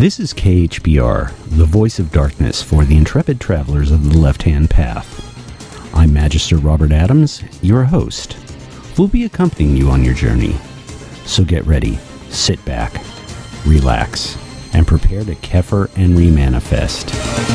This is KHBR, the voice of darkness for the intrepid travelers of the left-hand path. I'm Magister Robert Adams, your host. We'll be accompanying you on your journey. So get ready, sit back, relax, and prepare to Kepher and remanifest.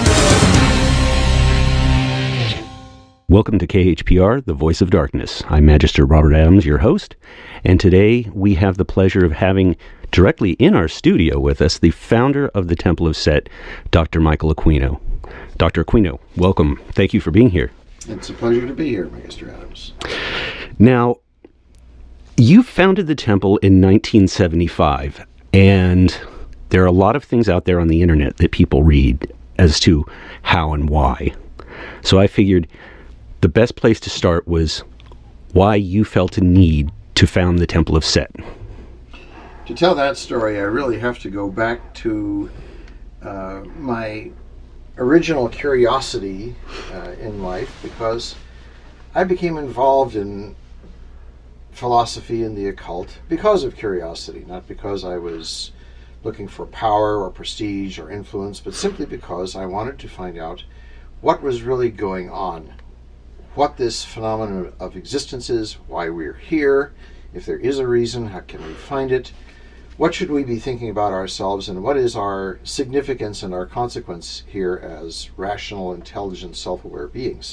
Welcome to KHPR, the voice of darkness. I'm Magister Robert Adams, your host, and today we have the pleasure of having directly in our studio with us the founder of the Temple of Set, Dr. Michael Aquino. Dr. Aquino, welcome. Thank you for being here. It's a pleasure to be here, Magister Adams. Now, you founded the temple in 1975, and there are a lot of things out there on the internet that people read as to how and why. So I figured the best place to start was why you felt a need to found the Temple of Set. To tell that story, I really have to go back to my original curiosity in life, because I became involved in philosophy and the occult because of curiosity, not because I was looking for power or prestige or influence, but simply because I wanted to find out what was really going on, what this phenomenon of existence is, why we're here, if there is a reason, how can we find it, what should we be thinking about ourselves, and what is our significance and our consequence here as rational, intelligent, self-aware beings.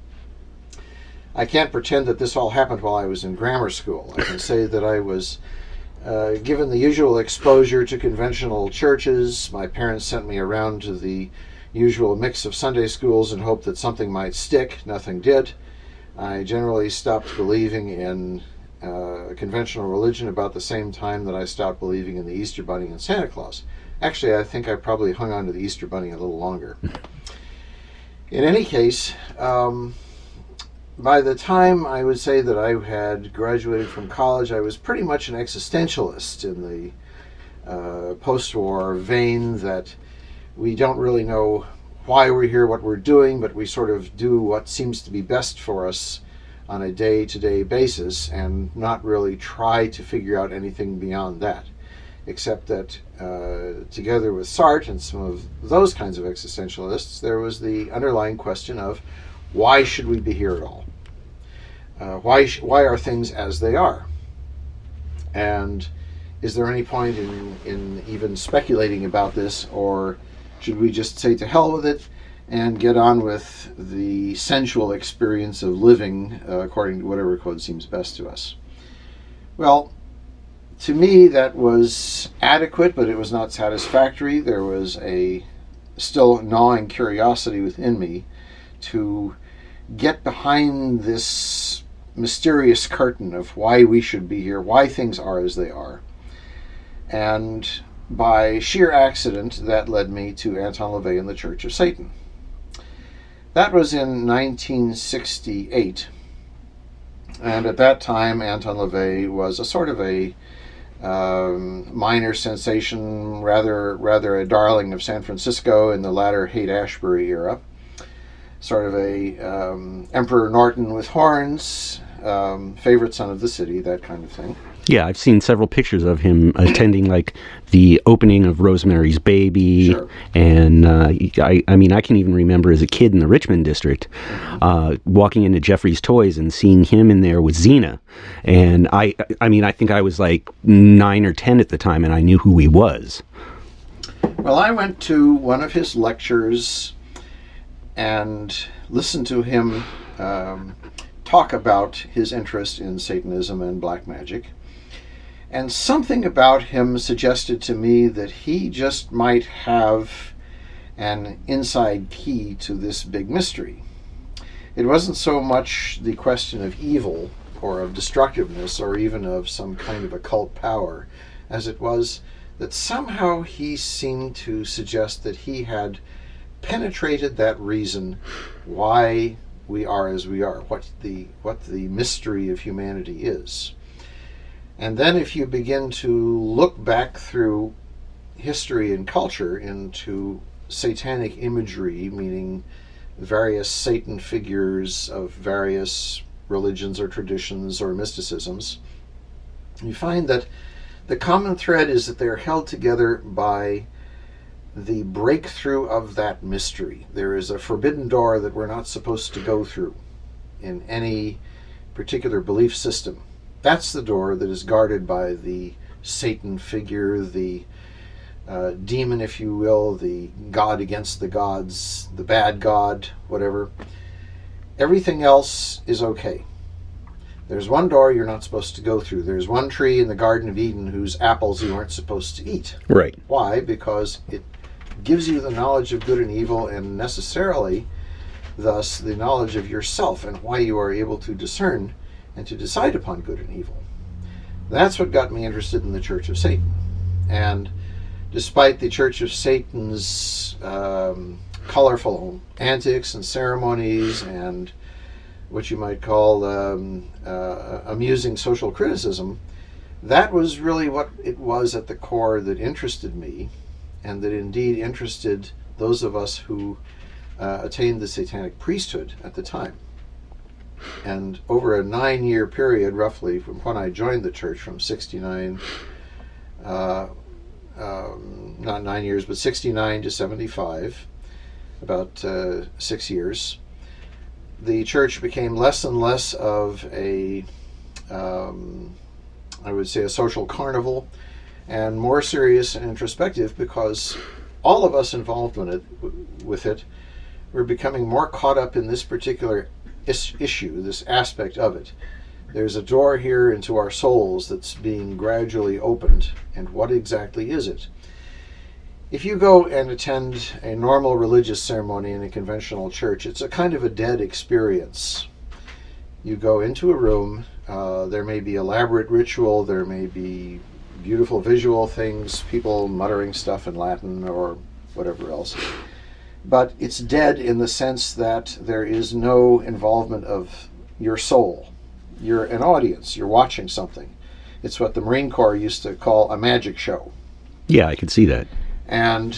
I can't pretend that this all happened while I was in grammar school. I can say that I was given the usual exposure to conventional churches. My parents sent me around to the usual mix of Sunday schools in hope that something might stick. Nothing did. I generally stopped believing in conventional religion about the same time that I stopped believing in the Easter Bunny and Santa Claus. Actually, I think I probably hung on to the Easter Bunny a little longer. In any case, by the time I would say that I had graduated from college, I was pretty much an existentialist in the post-war vein, that we don't really know why we're here, what we're doing, but we sort of do what seems to be best for us on a day-to-day basis and not really try to figure out anything beyond that, except that together with Sartre and some of those kinds of existentialists, there was the underlying question of why should we be here at all? Why are things as they are? And is there any point in even speculating about this, or should we just say to hell with it and get on with the sensual experience of living according to whatever code seems best to us? Well, to me that was adequate, but it was not satisfactory. There was a still gnawing curiosity within me to get behind this mysterious curtain of why we should be here, why things are as they are. And by sheer accident, that led me to Anton LaVey and the Church of Satan. That was in 1968, and at that time Anton LaVey was a sort of a minor sensation, rather a darling of San Francisco in the latter Haight-Ashbury era, sort of a Emperor Norton with horns, favorite son of the city, that kind of thing. Yeah, I've seen several pictures of him attending, like, the opening of Rosemary's Baby. Sure. And I mean, I can even remember as a kid in the Richmond district, walking into Jeffrey's Toys and seeing him in there with Xena. And I mean, I think I was like 9 or 10 at the time, and I knew who he was. Well, I went to one of his lectures and listened to him talk about his interest in Satanism and black magic. And something about him suggested to me that he just might have an inside key to this big mystery. It wasn't so much the question of evil or of destructiveness or even of some kind of occult power, as it was that somehow he seemed to suggest that he had penetrated that reason why we are as we are, what the mystery of humanity is. And then if you begin to look back through history and culture into satanic imagery, meaning various Satan figures of various religions or traditions or mysticisms, you find that the common thread is that they're held together by the breakthrough of that mystery. There is a forbidden door that we're not supposed to go through in any particular belief system. That's the door that is guarded by the Satan figure, the demon, if you will, the god against the gods, the bad god, whatever. Everything else is okay. There's one door you're not supposed to go through. There's one tree in the Garden of Eden whose apples you aren't supposed to eat. Right. Why? Because it gives you the knowledge of good and evil, and necessarily, thus, the knowledge of yourself and why you are able to discern and to decide upon good and evil. That's what got me interested in the Church of Satan. And despite the Church of Satan's colorful antics and ceremonies and what you might call amusing social criticism, that was really what it was at the core that interested me, and that indeed interested those of us who attained the satanic priesthood at the time. And over a 9-year period, roughly, from when I joined the church, from 69, not 9 years, but 69 to 75, about 6 years, the church became less and less of a, I would say, a social carnival, and more serious and introspective, because all of us involved in it, with it, were becoming more caught up in this particular issue, this aspect of it. There's a door here into our souls that's being gradually opened, and what exactly is it? If you go and attend a normal religious ceremony in a conventional church, it's a kind of a dead experience. You go into a room, there may be elaborate ritual, there may be beautiful visual things, people muttering stuff in Latin or whatever else. But it's dead in the sense that there is no involvement of your soul. You're an audience, you're watching something. It's what the Marine Corps used to call a magic show. Yeah, I can see that. And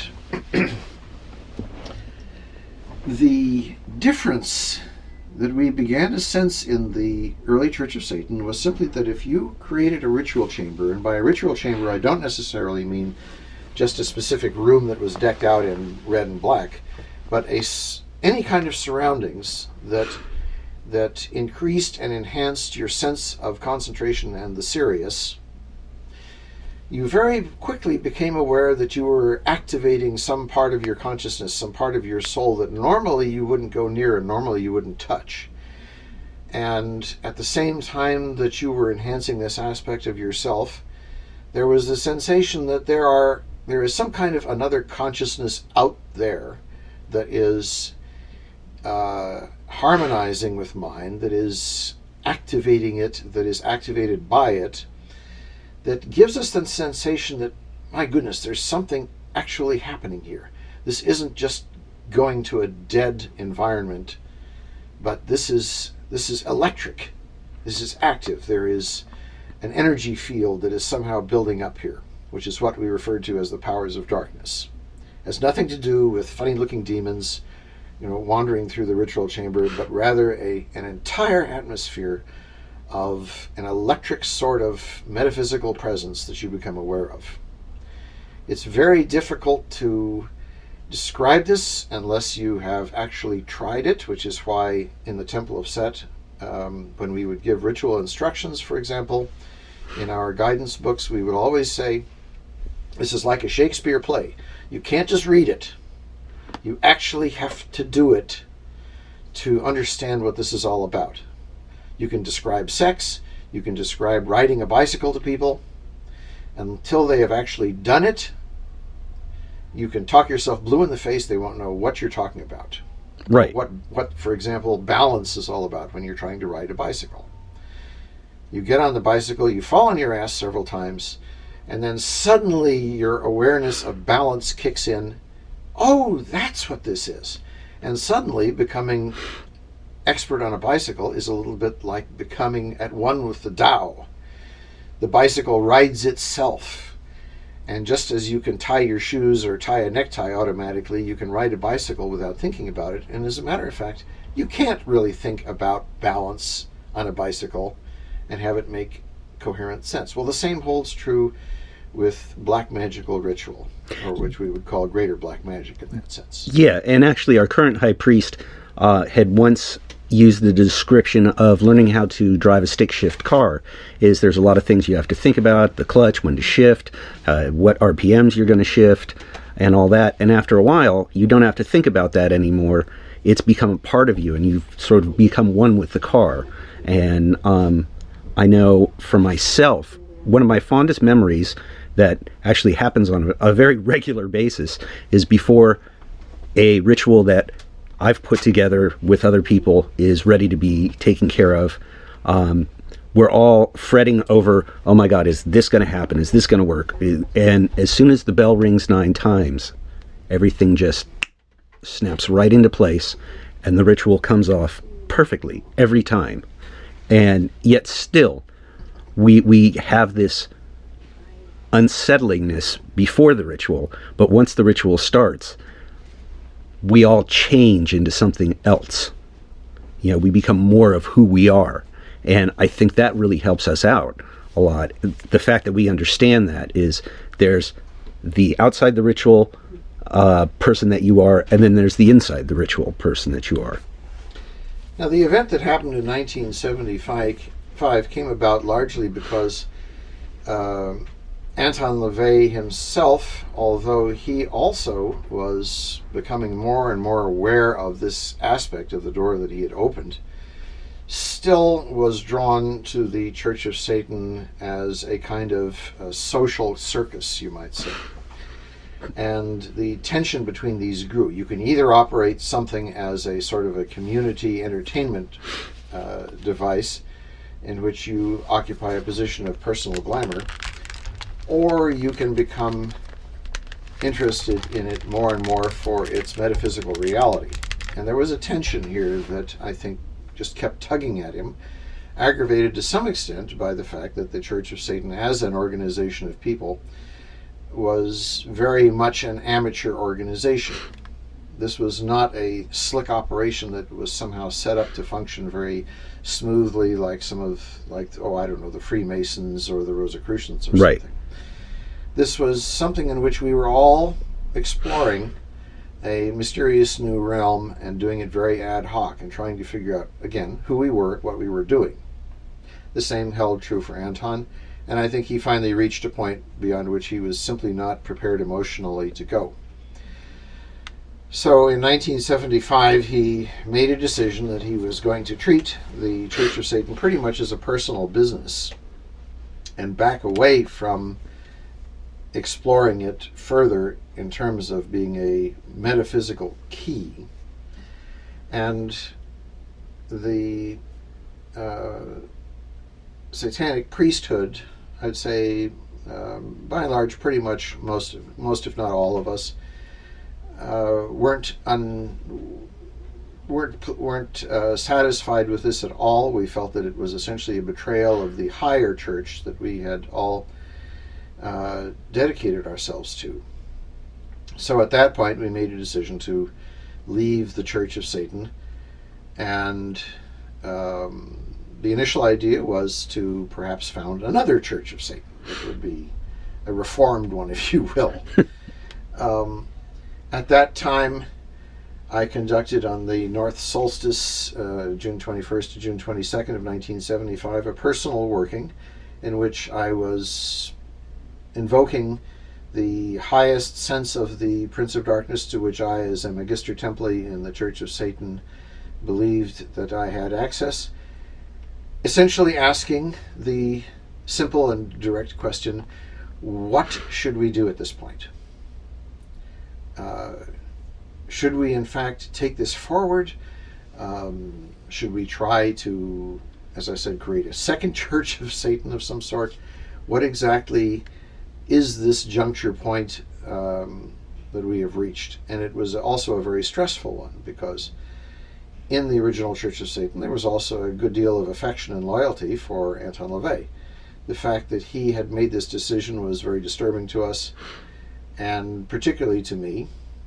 the difference that we began to sense in the early Church of Satan was simply that if you created a ritual chamber, and by a ritual chamber I don't necessarily mean just a specific room that was decked out in red and black, but any kind of surroundings that increased and enhanced your sense of concentration and the serious, you very quickly became aware that you were activating some part of your consciousness, some part of your soul that normally you wouldn't go near and normally you wouldn't touch. And at the same time that you were enhancing this aspect of yourself, there was the sensation that there is some kind of another consciousness out there that is harmonizing with mine, that is activating it, that is activated by it, that gives us the sensation that, my goodness, there's something actually happening here. This isn't just going to a dead environment, but this is electric. This is active. There is an energy field that is somehow building up here, which is what we referred to as the powers of darkness. It has nothing to do with funny-looking demons, wandering through the ritual chamber, but rather an entire atmosphere of an electric sort of metaphysical presence that you become aware of. It's very difficult to describe this unless you have actually tried it, which is why in the Temple of Set, when we would give ritual instructions, for example, in our guidance books, we would always say, this is like a Shakespeare play. You can't just read it. You actually have to do it to understand what this is all about. You can describe sex, you can describe riding a bicycle to people. Until they have actually done it, you can talk yourself blue in the face, they won't know what you're talking about. Right. What, for example, balance is all about when you're trying to ride a bicycle. You get on the bicycle, you fall on your ass several times, and then suddenly your awareness of balance kicks in. Oh, that's what this is. And suddenly becoming expert on a bicycle is a little bit like becoming at one with the Tao. The bicycle rides itself. And just as you can tie your shoes or tie a necktie automatically, you can ride a bicycle without thinking about it. And as a matter of fact, you can't really think about balance on a bicycle and have it make coherent sense. Well, the same holds true with black magical ritual, or which we would call greater black magic in that sense. Yeah, and actually our current high priest had once used the description of learning how to drive a stick shift car. Is there's a lot of things you have to think about, the clutch, when to shift, what RPMs you're going to shift, and all that. And after a while, you don't have to think about that anymore. It's become a part of you, and you've sort of become one with the car. And I know for myself, one of my fondest memories that actually happens on a very regular basis is before a ritual that I've put together with other people is ready to be taken care of. We're all fretting over, oh my God, is this going to happen? Is this going to work? And as soon as the bell rings 9 times, everything just snaps right into place, and the ritual comes off perfectly every time. And yet still, we have this unsettlingness before the ritual, but once the ritual starts, we all change into something else. You know, we become more of who we are. And I think that really helps us out a lot. The fact that we understand that is there's the outside the ritual person that you are, and then there's the inside the ritual person that you are. Now, the event that happened in 1975 came about largely because Anton LaVey himself, although he also was becoming more and more aware of this aspect of the door that he had opened, still was drawn to the Church of Satan as a kind of social circus, you might say. And the tension between these grew. You can either operate something as a sort of a community entertainment device in which you occupy a position of personal glamour, or you can become interested in it more and more for its metaphysical reality. And there was a tension here that I think just kept tugging at him, aggravated to some extent by the fact that the Church of Satan, as an organization of people, was very much an amateur organization. This was not a slick operation that was somehow set up to function very smoothly like the Freemasons or the Rosicrucians or right. something. This was something in which we were all exploring a mysterious new realm and doing it very ad hoc and trying to figure out, again, who we were, what we were doing. The same held true for Anton, and I think he finally reached a point beyond which he was simply not prepared emotionally to go. So in 1975, he made a decision that he was going to treat the Church of Satan pretty much as a personal business and back away from exploring it further in terms of being a metaphysical key. And the satanic priesthood, I'd say, by and large, pretty much most if not all of us, weren't satisfied with this at all. We felt that it was essentially a betrayal of the higher church that we had all dedicated ourselves to. So at that point, we made a decision to leave the Church of Satan, and the initial idea was to perhaps found another Church of Satan. It would be a reformed one, if you will. At that time, I conducted on the North Solstice, June 21st to June 22nd of 1975, a personal working in which I was invoking the highest sense of the Prince of Darkness, to which I, as a Magister Templi in the Church of Satan, believed that I had access, essentially asking the simple and direct question, what should we do at this point? Should we in fact take this forward? Should we try to, as I said, create a second Church of Satan of some sort? What exactly is this juncture point that we have reached? And it was also a very stressful one, because in the original Church of Satan there was also a good deal of affection and loyalty for Anton LaVey. The fact that he had made this decision was very disturbing to us, and particularly to me,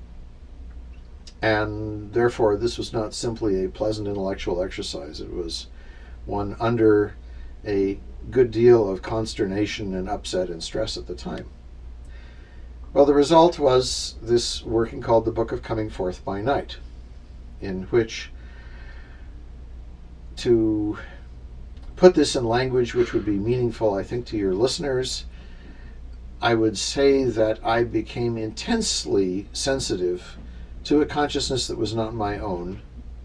and therefore this was not simply a pleasant intellectual exercise. It was one under a good deal of consternation and upset and stress at the time. Well, the result was this working called the Book of Coming Forth by Night, in which, to put this in language which would be meaningful, I think, to your listeners, I would say that I became intensely sensitive to a consciousness that was not my own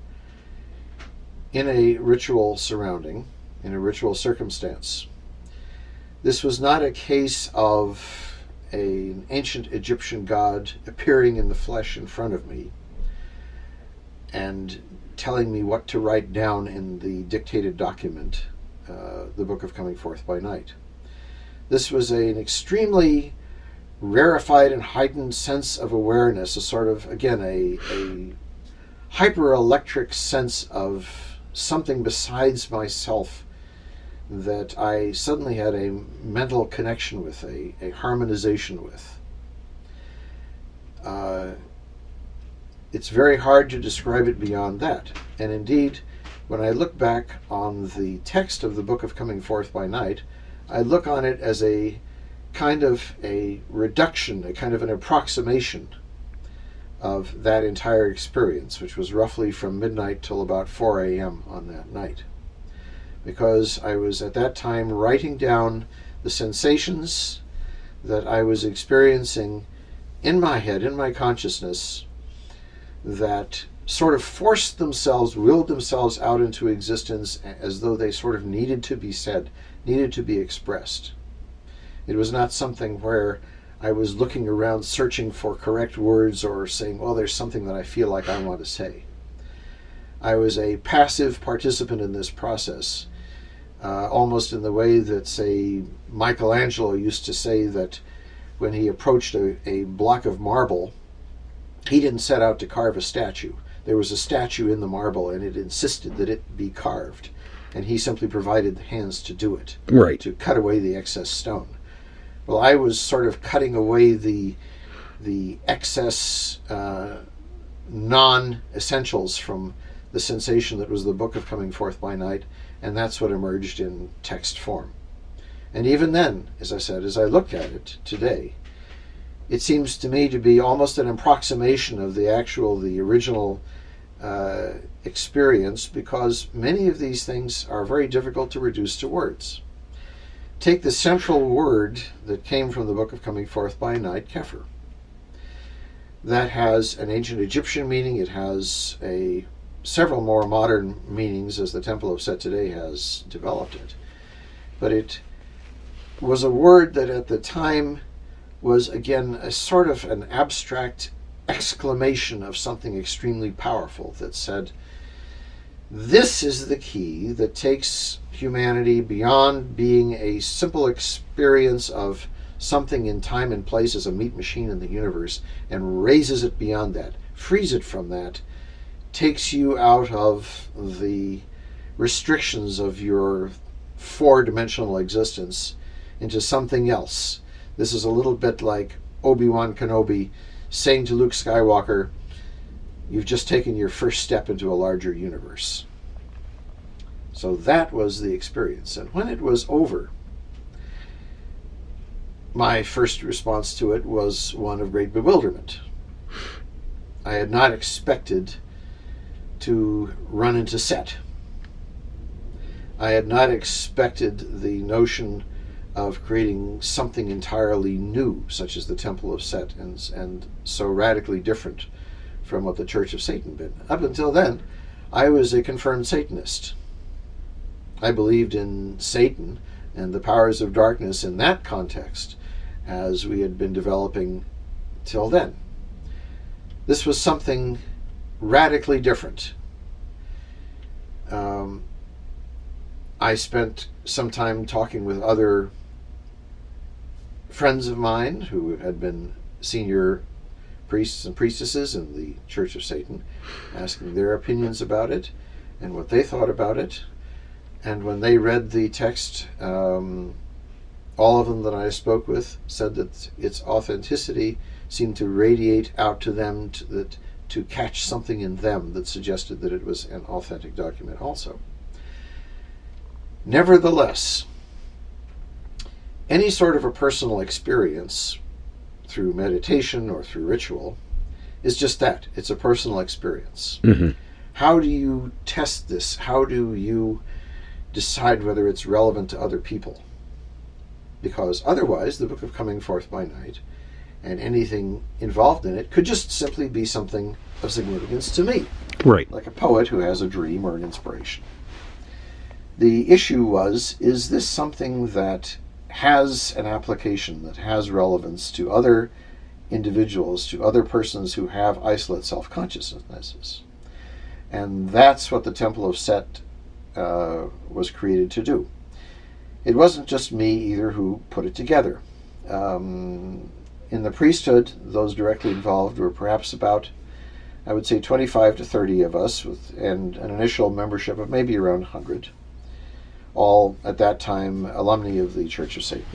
in a ritual surrounding, in a ritual circumstance. This was not a case of an ancient Egyptian god appearing in the flesh in front of me and telling me what to write down in the dictated document, the Book of Coming Forth by Night. This was an extremely rarefied and heightened sense of awareness, a sort of, again, a hyper-electric sense of something besides myself that I suddenly had a mental connection with, a harmonization with. It's very hard to describe it beyond that. And indeed, when I look back on the text of the Book of Coming Forth by Night, I look on it as a kind of a reduction, a kind of an approximation of that entire experience, which was roughly from midnight till about 4 a.m. on that night. Because I was at that time writing down the sensations that I was experiencing in my head, in my consciousness, that sort of forced themselves, willed themselves out into existence as though they sort of needed to be said, needed to be expressed. It was not something where I was looking around searching for correct words or saying, well, there's something that I feel like I want to say. I was a passive participant in this process, almost in the way that, say, Michelangelo used to say that when he approached a block of marble, he didn't set out to carve a statue. There was a statue in the marble, and it insisted that it be carved, and he simply provided the hands to do it, right, to cut away the excess stone. Well, I was sort of cutting away the excess non-essentials from the sensation that was the Book of Coming Forth by Night, and that's what emerged in text form. And even then, as I said, as I look at it today, it seems to me to be almost an approximation of the original experience, because many of these things are very difficult to reduce to words. Take the central word that came from the Book of Coming Forth by Night, Kepher. That has an ancient Egyptian meaning. It has several more modern meanings as the Temple of Set today has developed it. But it was a word that at the time was, again, a sort of an abstract exclamation of something extremely powerful that said, this is the key that takes humanity beyond being a simple experience of something in time and place as a meat machine in the universe and raises it beyond that, frees it from that, takes you out of the restrictions of your four-dimensional existence into something else. This is a little bit like Obi-Wan Kenobi saying to Luke Skywalker, you've just taken your first step into a larger universe. So that was the experience. And when it was over, my first response to it was one of great bewilderment. I had not expected to run into Set. I had not expected the notion of creating something entirely new, such as the Temple of Set, and so radically different from what the Church of Satan had been. Up until then, I was a confirmed Satanist. I believed in Satan and the powers of darkness in that context, as we had been developing till then. This was something radically different. I spent some time talking with other friends of mine who had been senior priests and priestesses in the Church of Satan, asking their opinions about it and what they thought about it. And when they read the text, all of them that I spoke with said that its authenticity seemed to radiate out to them, to catch something in them that suggested that it was an authentic document also. Nevertheless, any sort of a personal experience through meditation or through ritual is just that. It's a personal experience. Mm-hmm. How do you test this? How do you decide whether it's relevant to other people? Because otherwise, the Book of Coming Forth by Night and anything involved in it could just simply be something of significance to me. Right. Like a poet who has a dream or an inspiration. The issue was, is this something that has an application, that has relevance to other individuals, to other persons who have isolate self-consciousnesses? And that's what the Temple of Set was created to do. It wasn't just me either who put it together. In the priesthood, those directly involved were perhaps about, I would say, 25 to 30 of us, and an initial membership of maybe around 100. All, at that time, alumni of the Church of Satan.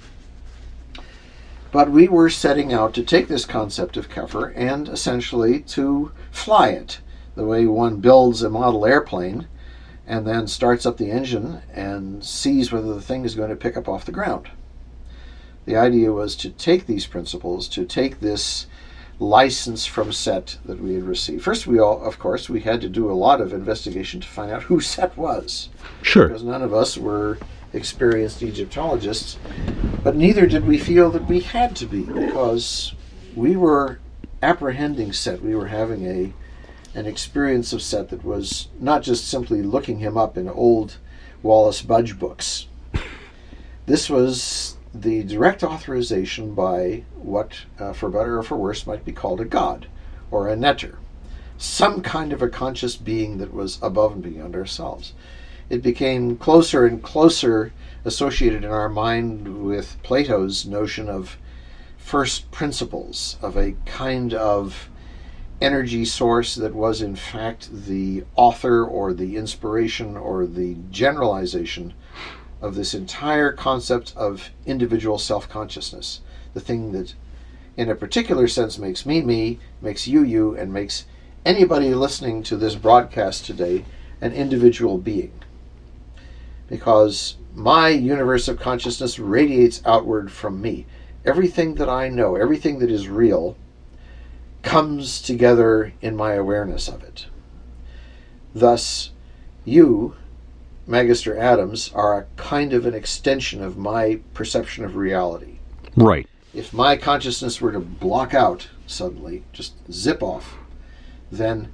But we were setting out to take this concept of Kepher and essentially to fly it, the way one builds a model airplane and then starts up the engine and sees whether the thing is going to pick up off the ground. The idea was to take these principles, to take this license from Set that we had received. First, of course, we had to do a lot of investigation to find out who Set was. Sure. Because none of us were experienced Egyptologists, but neither did we feel that we had to be, because we were apprehending Set. We were having an experience of Set that was not just simply looking him up in old Wallace Budge books. This was the direct authorization by what, for better or for worse, might be called a god, or a neter, some kind of a conscious being that was above and beyond ourselves. It became closer and closer associated in our mind with Plato's notion of first principles, of a kind of energy source that was in fact the author or the inspiration or the generalization of this entire concept of individual self-consciousness, the thing that in a particular sense makes me me, makes you you, and makes anybody listening to this broadcast today an individual being. Because my universe of consciousness radiates outward from me. Everything that I know, everything that is real, comes together in my awareness of it. Thus, you, Magister Adams, are a kind of an extension of my perception of reality. Right. If my consciousness were to block out suddenly, just zip off, then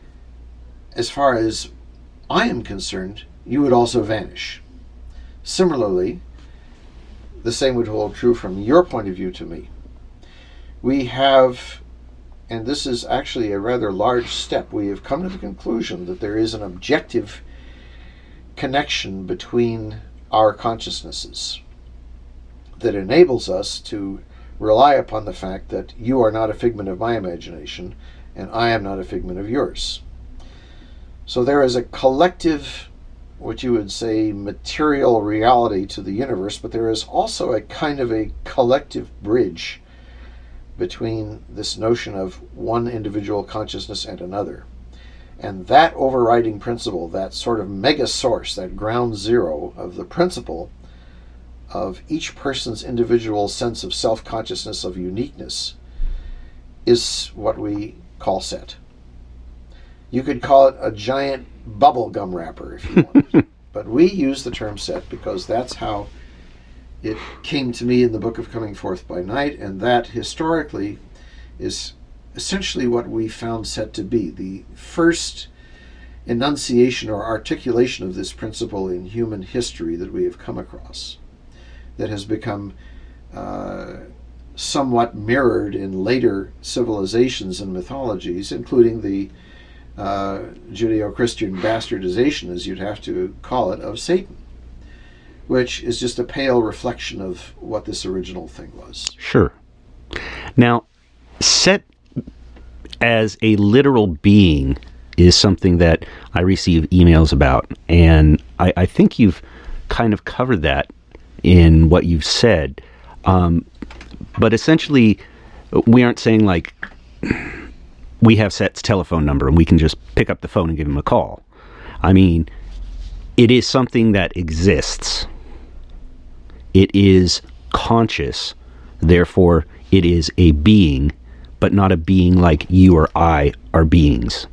as far as I am concerned, you would also vanish. Similarly, the same would hold true from your point of view to me. We have, and this is actually a rather large step, we have come to the conclusion that there is an objective connection between our consciousnesses that enables us to rely upon the fact that you are not a figment of my imagination and I am not a figment of yours. So there is a collective, what you would say, material reality to the universe, but there is also a kind of a collective bridge between this notion of one individual consciousness and another. And that overriding principle, that sort of mega source, that ground zero of the principle of each person's individual sense of self-consciousness, of uniqueness, is what we call Set. You could call it a giant bubble gum wrapper if you wanted. But we use the term Set because that's how it came to me in the Book of Coming Forth by Night, and that historically is essentially what we found Set to be. The first enunciation or articulation of this principle in human history that we have come across, that has become somewhat mirrored in later civilizations and mythologies, including the Judeo-Christian bastardization, as you'd have to call it, of Satan, which is just a pale reflection of what this original thing was. Sure. Now, Set as a literal being is something that I receive emails about, and I think you've kind of covered that in what you've said. But essentially, we aren't saying like we have Set's telephone number and we can just pick up the phone and give him a call. I mean, It is something that exists. It is conscious. Therefore, it is a being, but not a being like you or I are beings.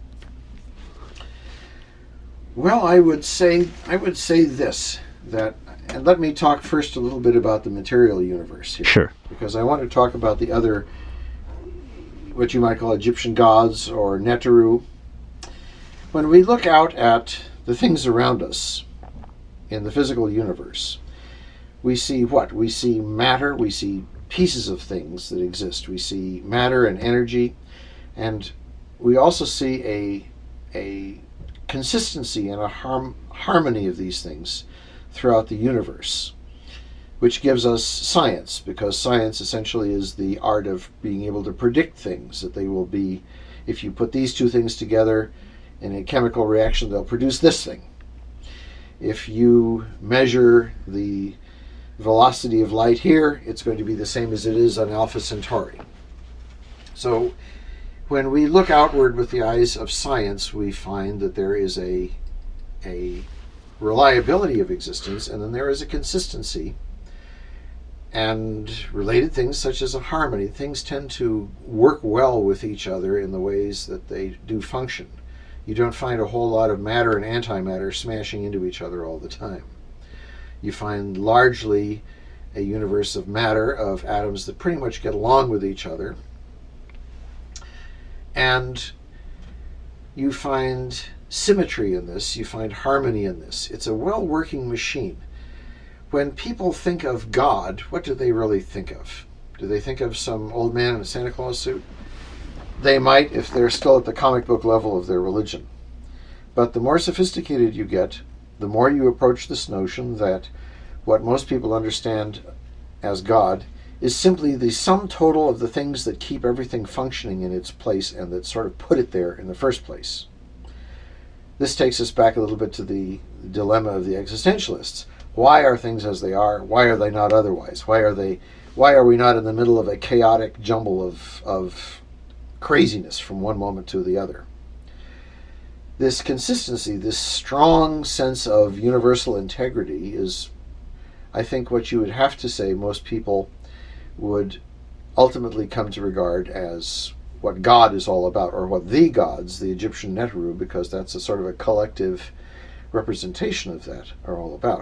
Well, I would say this, that, and let me talk first a little bit about the material universe here. Sure. Because I want to talk about the other, what you might call Egyptian gods or Neteru. When we look out at the things around us in the physical universe, we see what? We see matter, we see pieces of things that exist. We see matter and energy, and we also see a consistency and a harmony of these things throughout the universe, which gives us science, because science essentially is the art of being able to predict things, that they will be, if you put these two things together in a chemical reaction, they'll produce this thing. If you measure the velocity of light here, it's going to be the same as it is on Alpha Centauri. So when we look outward with the eyes of science, we find that there is a reliability of existence, and then there is a consistency and related things such as a harmony. Things tend to work well with each other in the ways that they do function. You don't find a whole lot of matter and antimatter smashing into each other all the time. You find largely a universe of matter, of atoms that pretty much get along with each other. And you find symmetry in this, you find harmony in this. It's a well-working machine. When people think of God, what do they really think of? Do they think of some old man in a Santa Claus suit? They might, if they're still at the comic book level of their religion. But the more sophisticated you get, the more you approach this notion that what most people understand as God is simply the sum total of the things that keep everything functioning in its place and that sort of put it there in the first place. This takes us back a little bit to the dilemma of the existentialists. Why are things as they are? Why are they not otherwise? Why are we not in the middle of a chaotic jumble of craziness from one moment to the other? This consistency, this strong sense of universal integrity is, I think, what you would have to say most people would ultimately come to regard as what God is all about, or what the gods, the Egyptian Neteru, because that's a sort of a collective representation of that, are all about.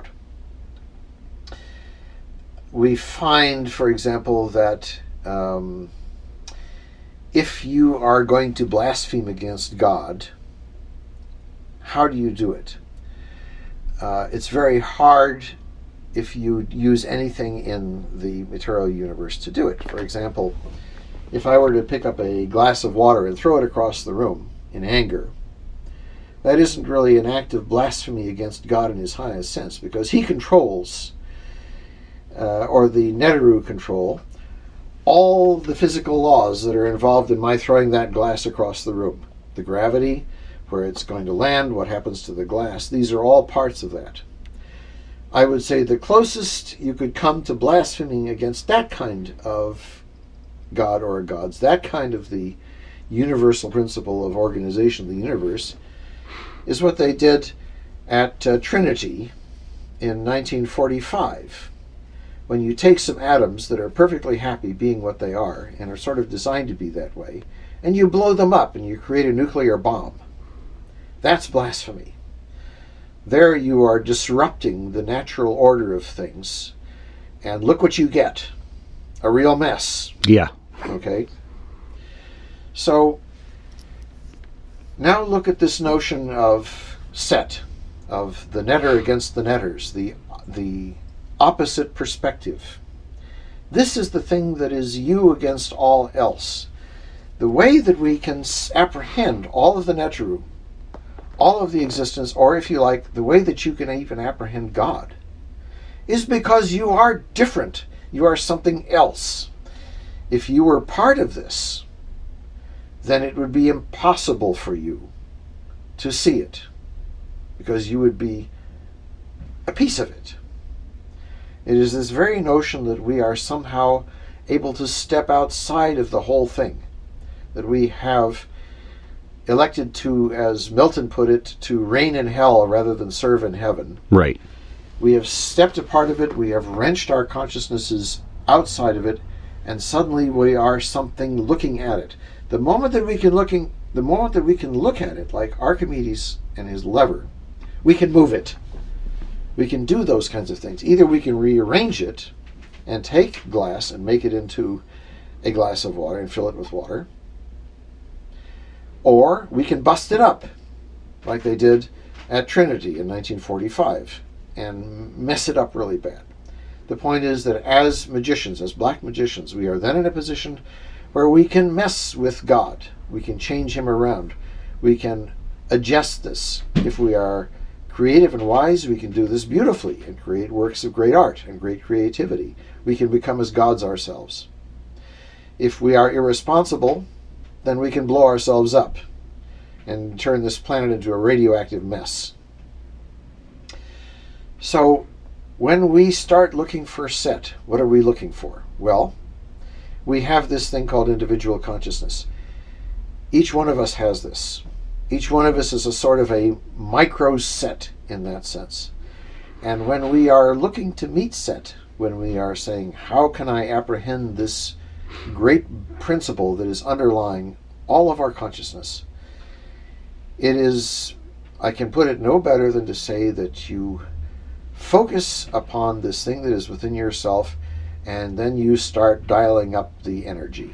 We find, for example, that if you are going to blaspheme against God, how do you do it? It's very hard if you use anything in the material universe to do it. For example, if I were to pick up a glass of water and throw it across the room in anger, that isn't really an act of blasphemy against God in his highest sense, because he controls, or the Neteru control, all the physical laws that are involved in my throwing that glass across the room. The gravity, where it's going to land, what happens to the glass, these are all parts of that. I would say the closest you could come to blaspheming against that kind of God or gods, that kind of the universal principle of organization of the universe, is what they did at Trinity in 1945. When you take some atoms that are perfectly happy being what they are, and are sort of designed to be that way, and you blow them up and you create a nuclear bomb. That's blasphemy. There you are disrupting the natural order of things, and look what you get. A real mess. Yeah. Okay? So, now look at this notion of Set, of the netter against the netters, the opposite perspective. This is the thing that is you against all else. The way that we can apprehend all of the Neteru, all of the existence, or if you like, the way that you can even apprehend God, is because you are different. You are something else. If you were part of this, then it would be impossible for you to see it, because you would be a piece of it. It is this very notion that we are somehow able to step outside of the whole thing, that we have elected to, as Milton put it, to reign in hell rather than serve in heaven. Right. We have stepped apart of it, we have wrenched our consciousnesses outside of it, and suddenly we are something looking at it. The moment that we can look at it, like Archimedes and his lever, we can move it. We can do those kinds of things. Either we can rearrange it and take glass and make it into a glass of water and fill it with water, or we can bust it up, like they did at Trinity in 1945, and mess it up really bad. The point is that as magicians, as black magicians, we are then in a position where we can mess with God. We can change him around. We can adjust this. If we are creative and wise, we can do this beautifully and create works of great art and great creativity. We can become as gods ourselves. If we are irresponsible, then we can blow ourselves up and turn this planet into a radioactive mess. So, when we start looking for Set, what are we looking for? Well, we have this thing called individual consciousness. Each one of us has this. Each one of us is a sort of a micro Set in that sense. And when we are looking to meet Set, when we are saying, how can I apprehend this great principle that is underlying all of our consciousness, it is, I can put it no better than to say that you focus upon this thing that is within yourself, and then you start dialing up the energy.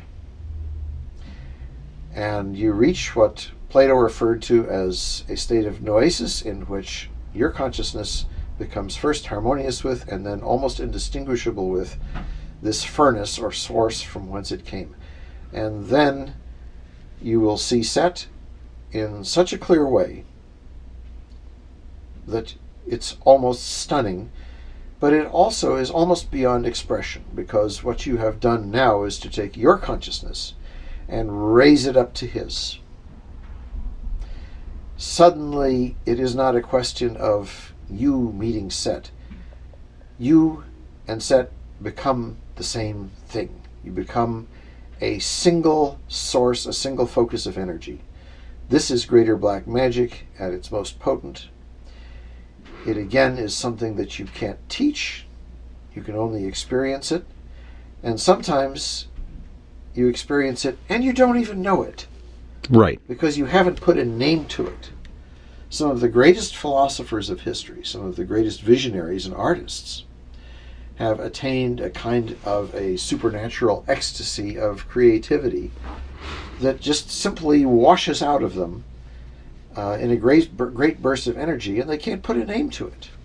And you reach what Plato referred to as a state of noesis, in which your consciousness becomes first harmonious with, and then almost indistinguishable with, this furnace or source from whence it came. And then you will see Set in such a clear way that it's almost stunning, but it also is almost beyond expression, because what you have done now is to take your consciousness and raise it up to his. Suddenly, it is not a question of you meeting Set. You and Set become the same thing. You become a single source, a single focus of energy. This is greater black magic at its most potent. It again is something that you can't teach. You can only experience it. And sometimes you experience it and you don't even know it. Right. Because you haven't put a name to it. Some of the greatest philosophers of history, some of the greatest visionaries and artists, have attained a kind of a supernatural ecstasy of creativity that just simply washes out of them in a great burst of energy, and they can't put a name to it.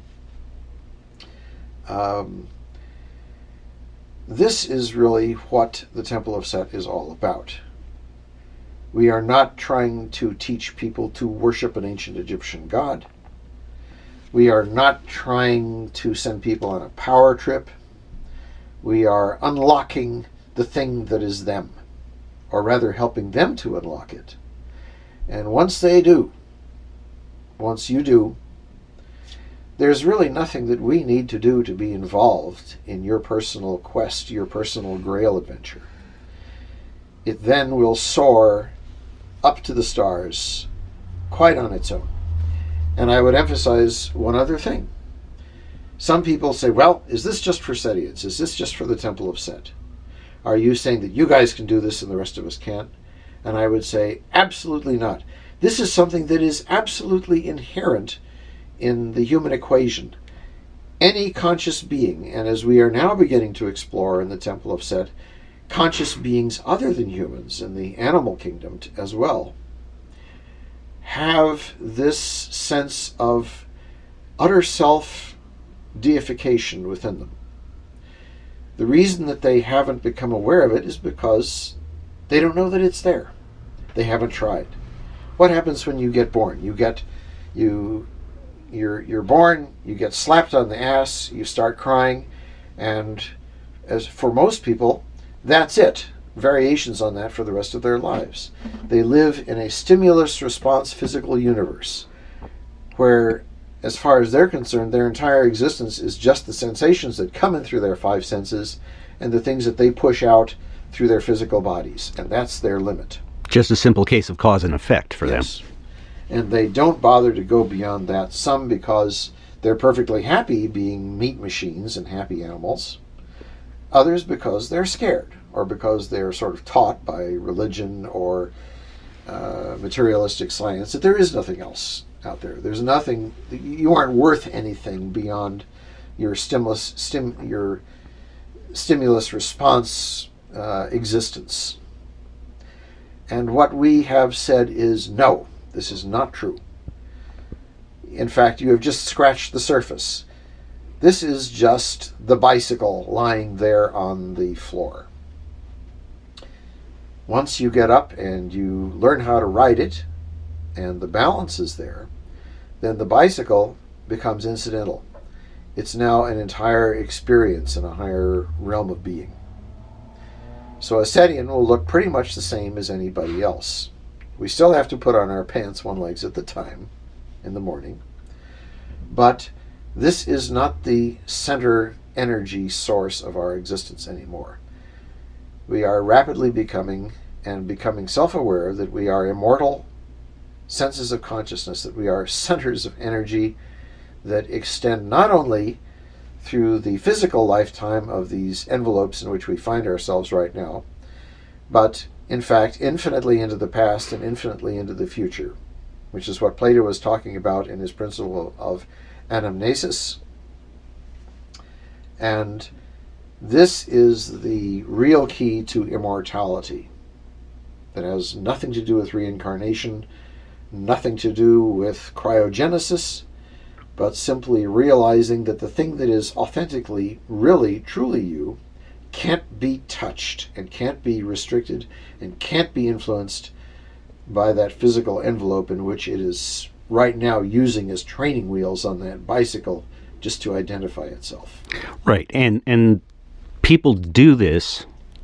This is really what the Temple of Set is all about. We are not trying to teach people to worship an ancient Egyptian god. We are not trying to send people on a power trip. We are unlocking the thing that is them, or rather helping them to unlock it. And once they do, once you do, there's really nothing that we need to do to be involved in your personal quest, your personal Grail adventure. It then will soar up to the stars quite on its own. And I would emphasize one other thing. Some people say, well, is this just for Setians? Is this just for the Temple of Set? Are you saying that you guys can do this and the rest of us can't? And I would say, absolutely not. This is something that is absolutely inherent in the human equation. Any conscious being, and as we are now beginning to explore in the Temple of Set, conscious beings other than humans in the animal kingdom as well, have this sense of utter self-deification within them. The reason that they haven't become aware of it is because they don't know that it's there. They haven't tried. What happens when you get born? You're born, you get slapped on the ass, you start crying, and as for most people, that's it. Variations on that for the rest of their lives. They live in a stimulus-response physical universe where, as far as they're concerned, their entire existence is just the sensations that come in through their five senses and the things that they push out through their physical bodies, and that's their limit. Just a simple case of cause and effect for them. Yes. And they don't bother to go beyond that. Some because they're perfectly happy being meat machines and happy animals. Others because they're scared, or because they're sort of taught by religion or materialistic science that there is nothing else out there. There's nothing, you aren't worth anything beyond your stimulus response existence. And what we have said is, no, this is not true. In fact, you have just scratched the surface. This is just the bicycle lying there on the floor. Once you get up and you learn how to ride it, and the balance is there, then the bicycle becomes incidental. It's now an entire experience in a higher realm of being. So a Setian will look pretty much the same as anybody else. We still have to put on our pants one leg at a time in the morning. But this is not the center energy source of our existence anymore. We are rapidly becoming self-aware that we are immortal senses of consciousness, that we are centers of energy that extend not only through the physical lifetime of these envelopes in which we find ourselves right now, but in fact infinitely into the past and infinitely into the future, which is what Plato was talking about in his principle of anamnesis. And this is the real key to immortality. That has nothing to do with reincarnation, nothing to do with cryogenesis, but simply realizing that the thing that is authentically, really, truly you can't be touched and can't be restricted and can't be influenced by that physical envelope in which it is right now using as training wheels on that bicycle just to identify itself. Right. And people do this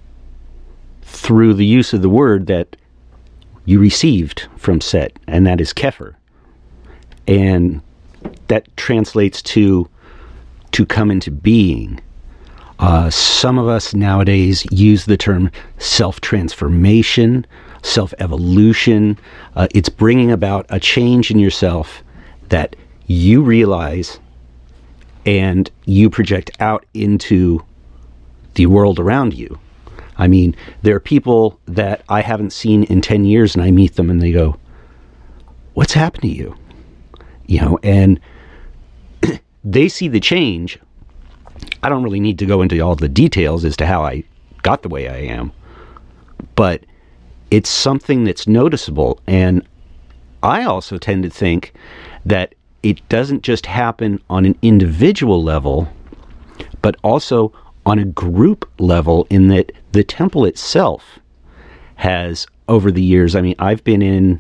through the use of the word that you received from Set, and that is Kepher. And that translates to come into being. Some of us nowadays use the term self-transformation, self-evolution. It's bringing about a change in yourself that you realize and you project out into the world around you. I mean, there are people that I haven't seen in 10 years, and I meet them and they go, "What's happened to you?" You know, and they see the change. I don't really need to go into all the details as to how I got the way I am, but it's something that's noticeable. And I also tend to think that it doesn't just happen on an individual level, but also on a group level, in that the temple itself has, over the years, I mean, I've been in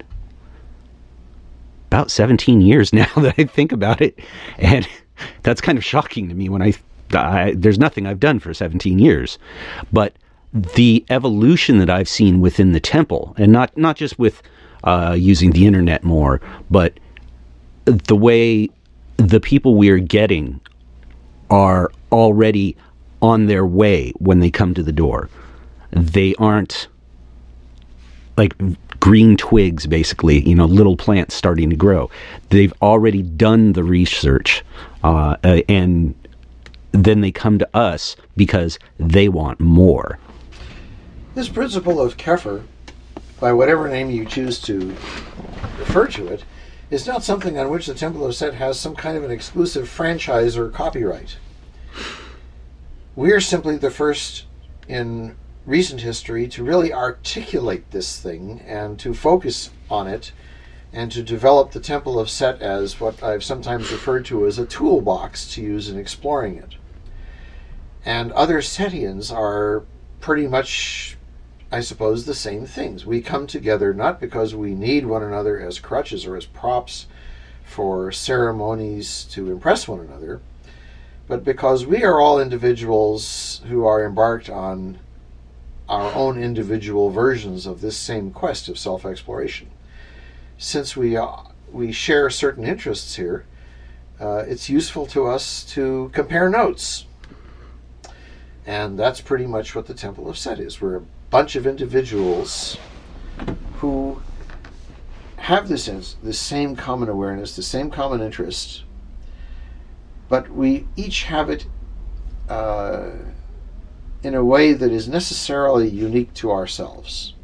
about 17 years now that I think about it, and that's kind of shocking to me when there's nothing I've done for 17 years. But the evolution that I've seen within the temple, and not just with using the internet more, but the way the people we're getting are already on their way when they come to the door. They aren't like green twigs, basically, you know, little plants starting to grow. They've already done the research, and then they come to us because they want more. This principle of Kepher, by whatever name you choose to refer to it, is not something on which the Temple of Set has some kind of an exclusive franchise or copyright. We're simply the first in recent history to really articulate this thing and to focus on it and to develop the Temple of Set as what I've sometimes referred to as a toolbox to use in exploring it. And other Setians are pretty much, I suppose, the same things. We come together not because we need one another as crutches or as props for ceremonies to impress one another, but because we are all individuals who are embarked on our own individual versions of this same quest of self-exploration. Since we share certain interests here, it's useful to us to compare notes. And that's pretty much what the Temple of Set is. We're a bunch of individuals who have this same common awareness, the same common interest, but we each have it in a way that is necessarily unique to ourselves.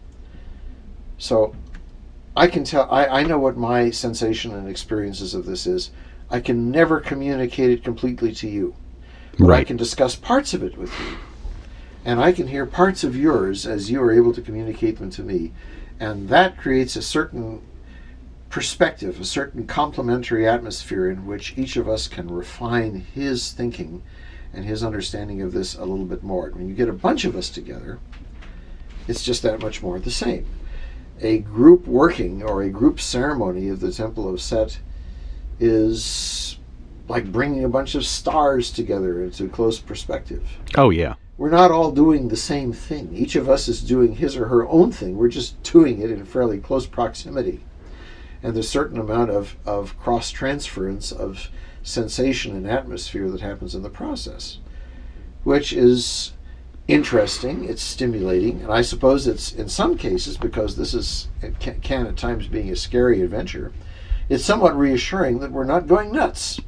So I can tell, I know what my sensation and experiences of this is. I can never communicate it completely to you. But Right. I can discuss parts of it with you. And I can hear parts of yours as you are able to communicate them to me. And that creates a certain perspective, a certain complementary atmosphere in which each of us can refine his thinking and his understanding of this a little bit more. When you get a bunch of us together, it's just that much more the same. A group working or a group ceremony of the Temple of Set is like bringing a bunch of stars together into close perspective. Oh, yeah. We're not all doing the same thing. Each of us is doing his or her own thing. We're just doing it in fairly close proximity. And there's a certain amount of cross-transference of sensation and atmosphere that happens in the process, which is interesting, it's stimulating, and I suppose it's, in some cases, because it can at times be a scary adventure, it's somewhat reassuring that we're not going nuts.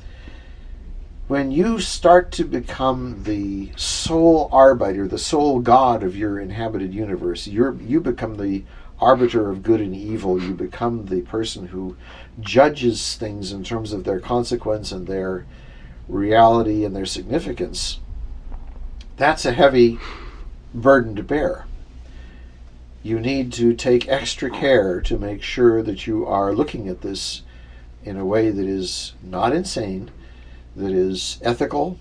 When you start to become the sole arbiter, the sole god of your inhabited universe, you become the arbiter of good and evil. You become the person who judges things in terms of their consequence and their reality and their significance. That's a heavy burden to bear. You need to take extra care to make sure that you are looking at this in a way that is not insane, that is ethical,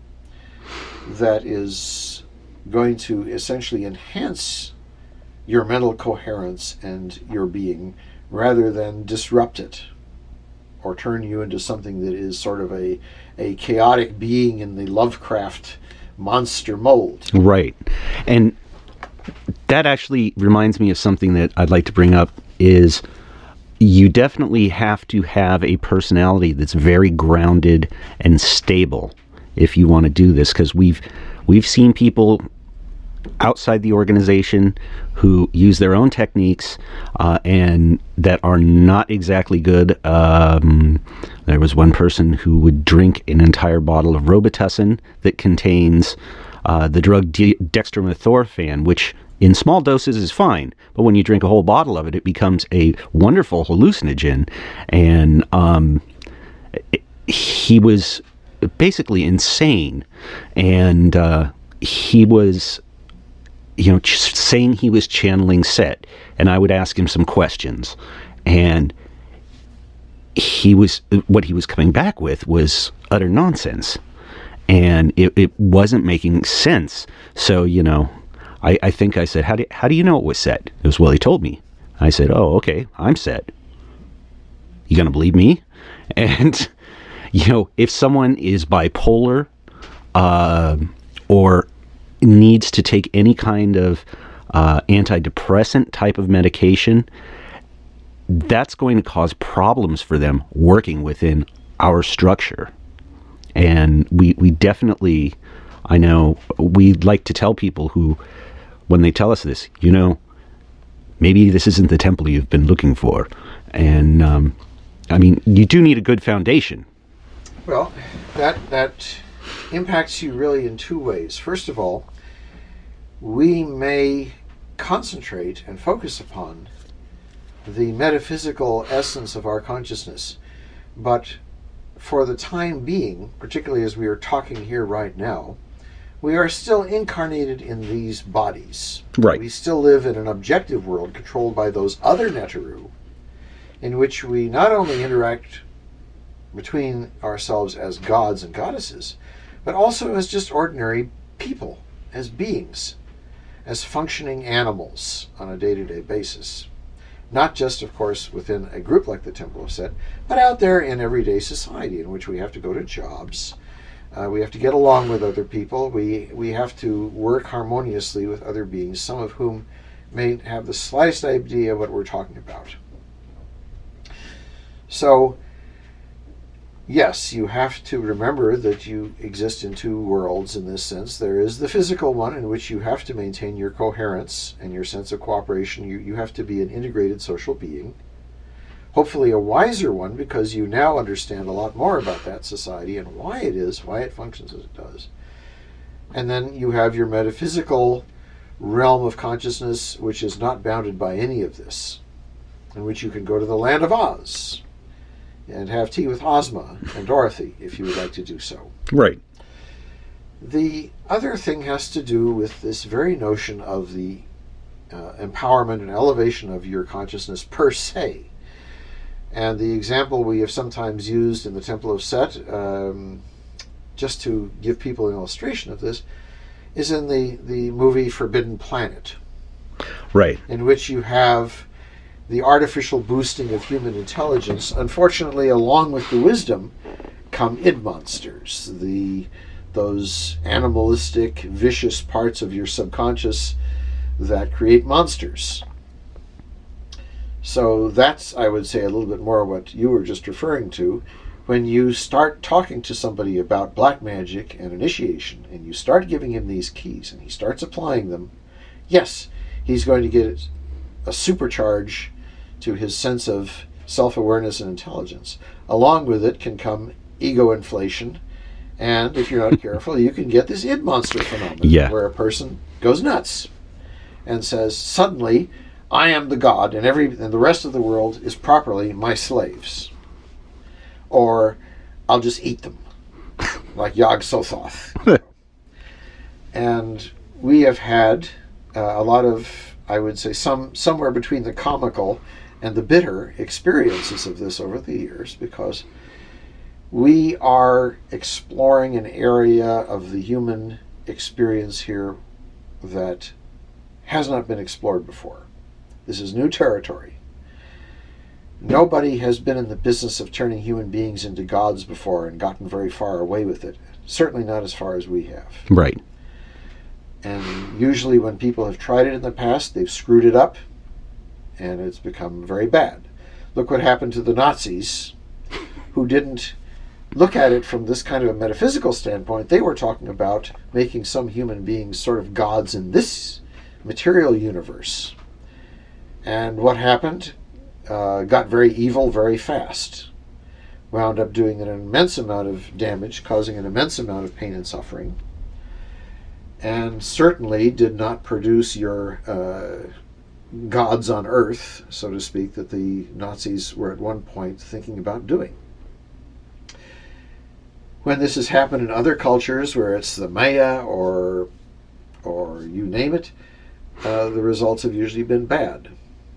that is going to essentially enhance your mental coherence and your being rather than disrupt it or turn you into something that is sort of a chaotic being in the Lovecraft monster mold. Right. And that actually reminds me of something that I'd like to bring up is you definitely have to have a personality that's very grounded and stable if you want to do this, because we've seen people outside the organization who use their own techniques and that are not exactly good. There was one person who would drink an entire bottle of Robitussin that contains the drug dextromethorphan, which in small doses is fine, but when you drink a whole bottle of it, it becomes a wonderful hallucinogen. And he was basically insane, and he was, saying he was channeling Set, and I would ask him some questions, and what he was coming back with was utter nonsense, and it wasn't making sense. So, I think I said, how do you know it was Set? It was, well, he told me. I said, oh, okay, I'm Set. You gonna believe me? And, if someone is bipolar or needs to take any kind of antidepressant type of medication, that's going to cause problems for them working within our structure. And we definitely, I know, we like to tell people who, when they tell us this, maybe this isn't the temple you've been looking for. And, you do need a good foundation. Well, that impacts you really in two ways. First of all, we may concentrate and focus upon the metaphysical essence of our consciousness, but for the time being, particularly as we are talking here right now, we are still incarnated in these bodies. Right. We still live in an objective world controlled by those other Neteru, in which we not only interact between ourselves as gods and goddesses, but also as just ordinary people, as beings, as functioning animals on a day-to-day basis. Not just, of course, within a group like the Temple of Set, but out there in everyday society in which we have to go to jobs, we have to get along with other people, we have to work harmoniously with other beings, some of whom may have the slightest idea what we're talking about. So, yes, you have to remember that you exist in two worlds in this sense. There is the physical one in which you have to maintain your coherence and your sense of cooperation. You have to be an integrated social being. Hopefully a wiser one, because you now understand a lot more about that society and why it functions as it does. And then you have your metaphysical realm of consciousness, which is not bounded by any of this, in which you can go to the land of Oz and have tea with Ozma and Dorothy, if you would like to do so. Right. The other thing has to do with this very notion of the empowerment and elevation of your consciousness per se. And the example we have sometimes used in the Temple of Set, just to give people an illustration of this, is in the movie Forbidden Planet. Right. In which you have the artificial boosting of human intelligence. Unfortunately, along with the wisdom come id monsters, those animalistic, vicious parts of your subconscious that create monsters. So that's, I would say, a little bit more what you were just referring to. When you start talking to somebody about black magic and initiation, and you start giving him these keys, and he starts applying them, yes, he's going to get a supercharge to his sense of self-awareness and intelligence. Along with it can come ego inflation, and if you're not careful, you can get this id monster phenomenon, where a person goes nuts and says, suddenly, I am the god, and the rest of the world is properly my slaves. Or, I'll just eat them, like Yog Sothoth. And we have had a lot of, I would say, somewhere between the comical and the bitter experiences of this over the years, because we are exploring an area of the human experience here that has not been explored before. This is new territory. Nobody has been in the business of turning human beings into gods before and gotten very far away with it. Certainly not as far as we have. Right. And usually when people have tried it in the past, they've screwed it up, and it's become very bad. Look what happened to the Nazis, who didn't look at it from this kind of a metaphysical standpoint. They were talking about making some human beings sort of gods in this material universe. And what happened? Got very evil very fast. Wound up doing an immense amount of damage, causing an immense amount of pain and suffering. And certainly did not produce your gods on earth, so to speak, that the Nazis were at one point thinking about doing. When this has happened in other cultures, where it's the Maya or you name it, the results have usually been bad.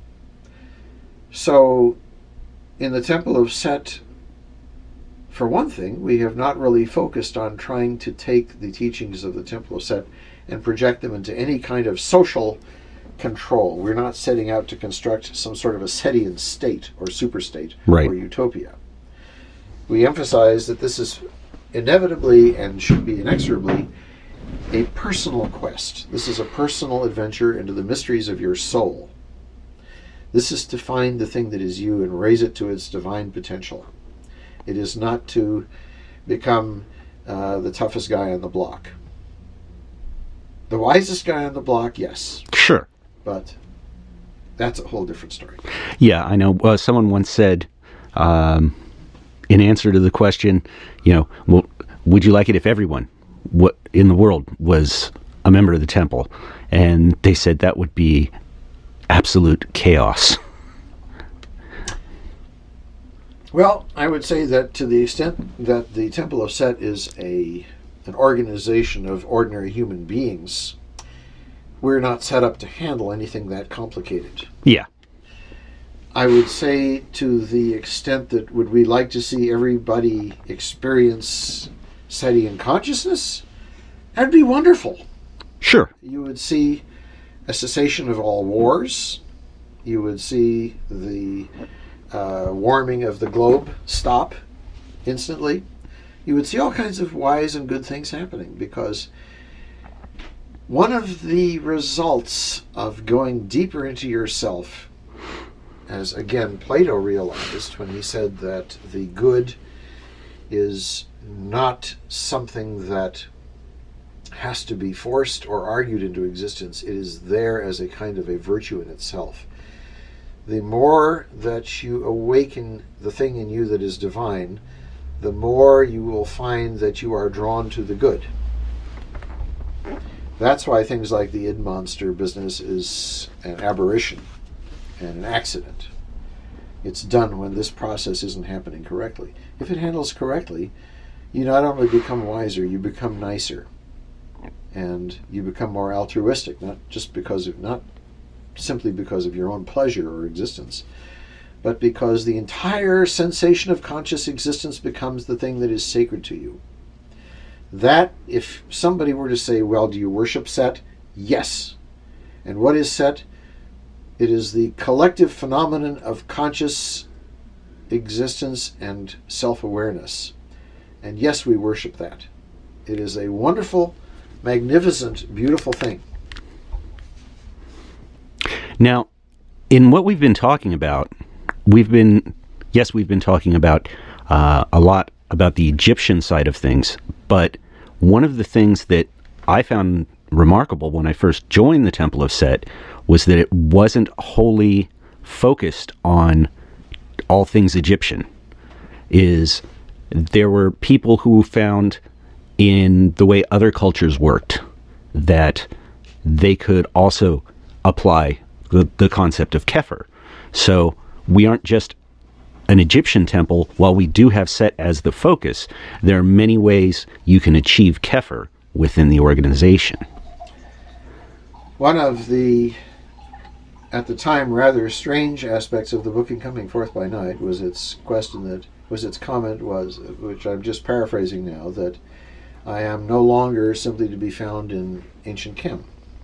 So, in the Temple of Set, for one thing, we have not really focused on trying to take the teachings of the Temple of Set and project them into any kind of social control. We're not setting out to construct some sort of a Setian state or superstate or utopia. We emphasize that this is inevitably and should be inexorably a personal quest. This is a personal adventure into the mysteries of your soul. This is to find the thing that is you and raise it to its divine potential. It is not to become the toughest guy on the block. The wisest guy on the block, yes. Sure. But that's a whole different story. Yeah, I know. Someone once said, in answer to the question, well, would you like it if everyone in the world was a member of the temple? And they said that would be absolute chaos. Well, I would say that to the extent that the Temple of Set is an organization of ordinary human beings, we're not set up to handle anything that complicated. Yeah. I would say to the extent that would we like to see everybody experience Setian consciousness? That'd be wonderful. Sure. You would see a cessation of all wars. You would see the warming of the globe stop instantly. You would see all kinds of wise and good things happening, because one of the results of going deeper into yourself, as again Plato realized when he said that the good is not something that has to be forced or argued into existence. It is there as a kind of a virtue in itself. The more that you awaken the thing in you that is divine, the more you will find that you are drawn to the good. That's why things like the id monster business is an aberration and an accident. It's done when this process isn't happening correctly. If it handles correctly, you not only become wiser, you become nicer. And you become more altruistic, not simply because of your own pleasure or existence, but because the entire sensation of conscious existence becomes the thing that is sacred to you. That, if somebody were to say, well, do you worship Set? Yes. And what is Set? It is the collective phenomenon of conscious existence and self-awareness. And yes, we worship that. It is a wonderful, magnificent, beautiful thing. Now, in what we've been talking about, we've been talking about a lot about the Egyptian side of things, but one of the things that I found remarkable when I first joined the Temple of Set was that it wasn't wholly focused on all things Egyptian. There were people who found in the way other cultures worked that they could also apply the concept of Kepher. So we aren't just an Egyptian temple. While we do have Set as the focus, there are many ways you can achieve Kepher within the organization. One of the, at the time, rather strange aspects of the book in Coming Forth by Night was its comment, which I'm just paraphrasing now, that I am no longer simply to be found in ancient Kem.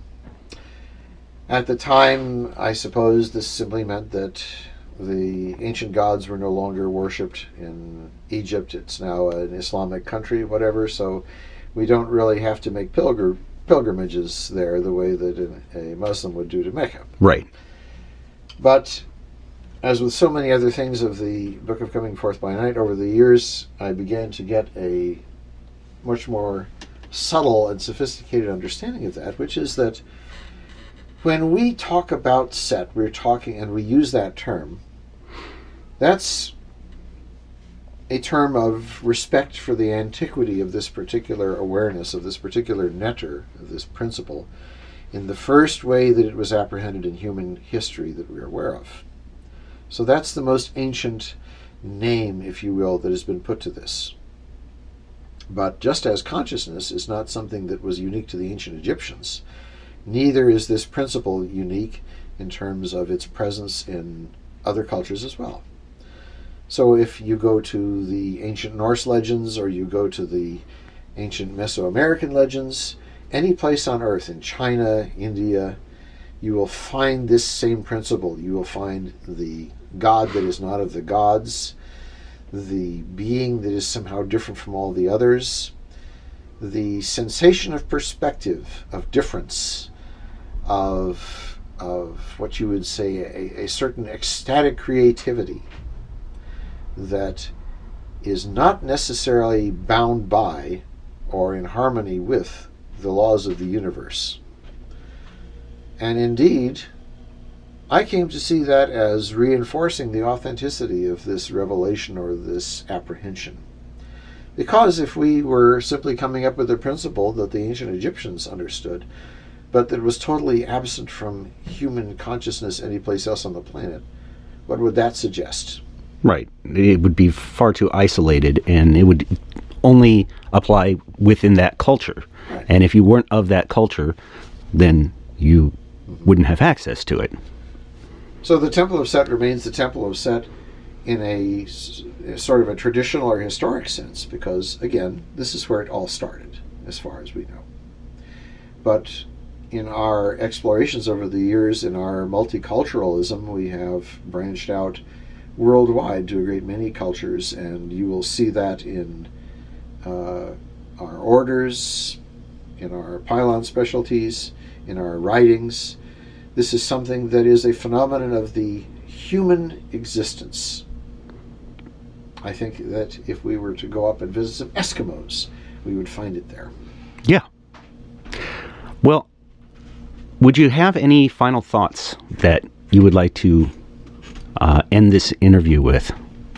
At the time, I suppose this simply meant that the ancient gods were no longer worshipped in Egypt. It's now an Islamic country, whatever, so we don't really have to make pilgrimages there the way that a Muslim would do to Mecca. Right. But as with so many other things of the Book of Coming Forth by Night, over the years I began to get a much more subtle and sophisticated understanding of that, which is that when we talk about Set, we're talking, and we use that term, that's a term of respect for the antiquity of this particular awareness, of this particular netter, of this principle, in the first way that it was apprehended in human history that we're aware of. So that's the most ancient name, if you will, that has been put to this. But just as consciousness is not something that was unique to the ancient Egyptians, neither is this principle unique in terms of its presence in other cultures as well. So if you go to the ancient Norse legends, or you go to the ancient Mesoamerican legends, any place on earth, in China, India, you will find this same principle. You will find the god that is not of the gods, the being that is somehow different from all the others, the sensation of perspective, of difference, of what you would say a certain ecstatic creativity that is not necessarily bound by or in harmony with the laws of the universe. And indeed, I came to see that as reinforcing the authenticity of this revelation or this apprehension. Because if we were simply coming up with a principle that the ancient Egyptians understood, but that was totally absent from human consciousness anyplace else on the planet, what would that suggest? Right. It would be far too isolated, and it would only apply within that culture. Right. And if you weren't of that culture, then you wouldn't have access to it. So the Temple of Set remains the Temple of Set in a sort of a traditional or historic sense, because, again, this is where it all started, as far as we know. But in our explorations over the years, in our multiculturalism, we have branched out worldwide to a great many cultures, and you will see that in our orders, in our pylon specialties, in our writings. This is something that is a phenomenon of the human existence. I think that if we were to go up and visit some Eskimos, we would find it there. Yeah. Well, would you have any final thoughts that you would like to end this interview with?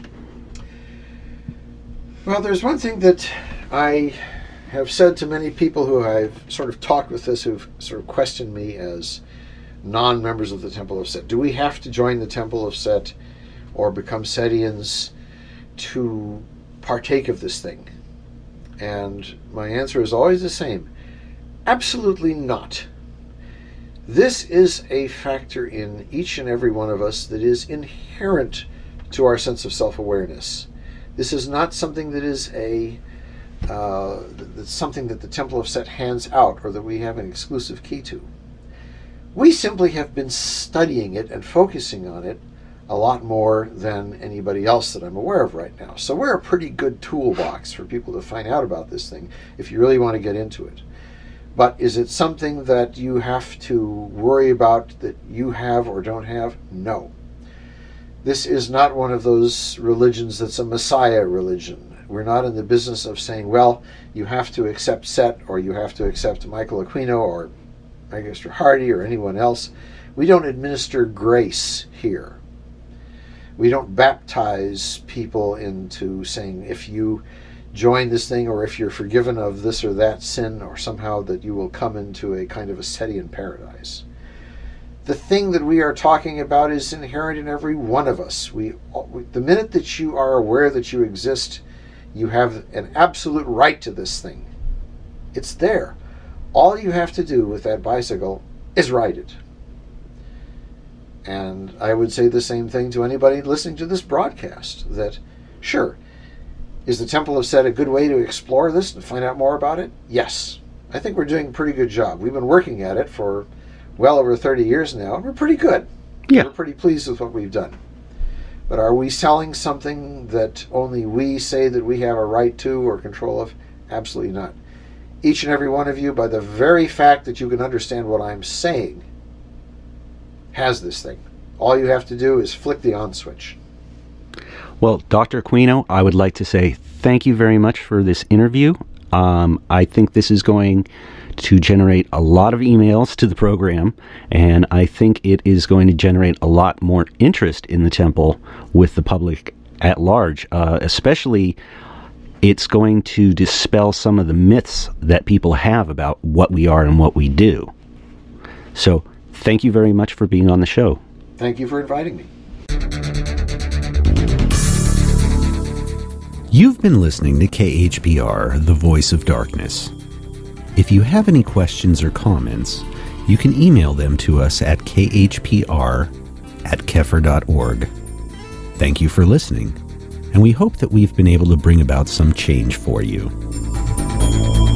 Well, there's one thing that I have said to many people who I've sort of talked with this, who've sort of questioned me as non-members of the Temple of Set. Do we have to join the Temple of Set or become Setians to partake of this thing? And my answer is always the same. Absolutely not. This is a factor in each and every one of us that is inherent to our sense of self-awareness. This is not something that is that's something that the Temple of Set hands out or that we have an exclusive key to. We simply have been studying it and focusing on it a lot more than anybody else that I'm aware of right now. So we're a pretty good toolbox for people to find out about this thing if you really want to get into it. But is it something that you have to worry about that you have or don't have? No. This is not one of those religions that's a Messiah religion. We're not in the business of saying, well, you have to accept Set or you have to accept Michael Aquino or Magister Hardy or anyone else. We don't administer grace here. We don't baptize people into saying if you join this thing or if you're forgiven of this or that sin or somehow that you will come into a kind of a Setian paradise. The thing that we are talking about is inherent in every one of us. The minute that you are aware that you exist, you have an absolute right to this thing. It's there. All you have to do with that bicycle is ride it. And I would say the same thing to anybody listening to this broadcast, that sure, is the Temple of Set a good way to explore this and find out more about it? Yes. I think we're doing a pretty good job. We've been working at it for well over 30 years now, and we're pretty good. Yeah. We're pretty pleased with what we've done. But are we selling something that only we say that we have a right to or control of? Absolutely not. Each and every one of you, by the very fact that you can understand what I'm saying, has this thing. All you have to do is flick the on switch. Well, Dr. Aquino, I would like to say thank you very much for this interview. I think this is going to generate a lot of emails to the program, and I think it is going to generate a lot more interest in the temple with the public at large. Especially, it's going to dispel some of the myths that people have about what we are and what we do. So, thank you very much for being on the show. Thank you for inviting me. You've been listening to KHPR, The Voice of Darkness. If you have any questions or comments, you can email them to us at khpr@kepher.org. Thank you for listening, and we hope that we've been able to bring about some change for you.